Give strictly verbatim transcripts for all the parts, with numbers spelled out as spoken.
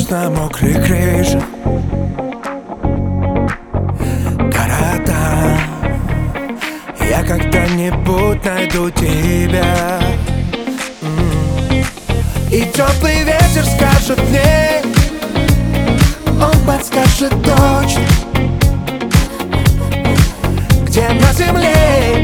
Дождь на мокрой крыше, города. Я когда-нибудь найду тебя. М. И теплый ветер скажет мне, он подскажет точно, где на земле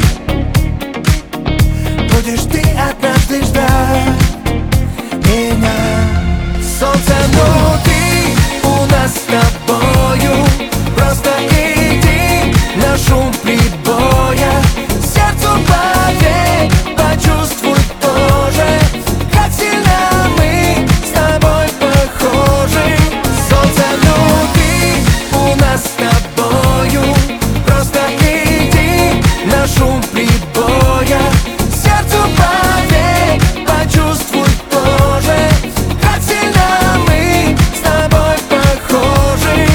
будешь ты однажды ждать меня. Солнце внутри у нас с тобою, просто иди на шум прибоя. Сердцу поверь, почувствуй тоже, как сильно мы с тобой похожи. Солнце внутри у нас с тобою, просто иди на шум прибоя. Сердцу поверь, почувствуй тоже, как сильно мы с тобой похожи.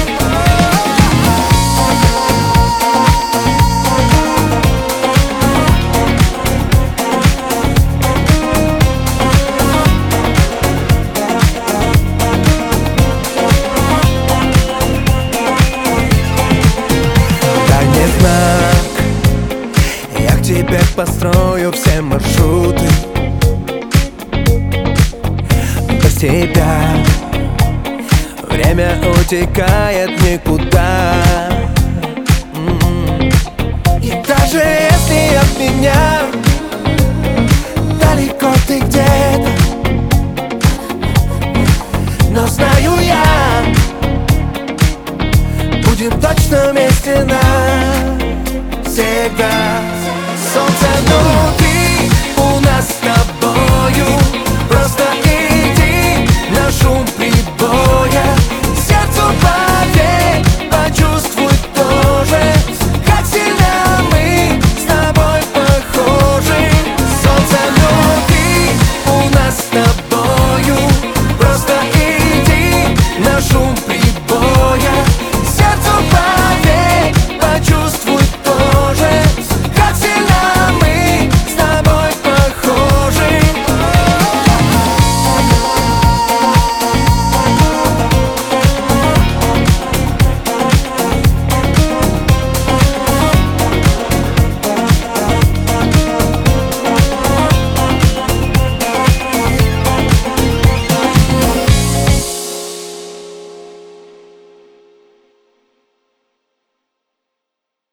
Дай мне знак, я к тебе построю все маршруты. Без тебя время утекает никуда. М. И даже если от меня далеко ты где-то, но знаю я, будем точно вместе навсегда. Солнце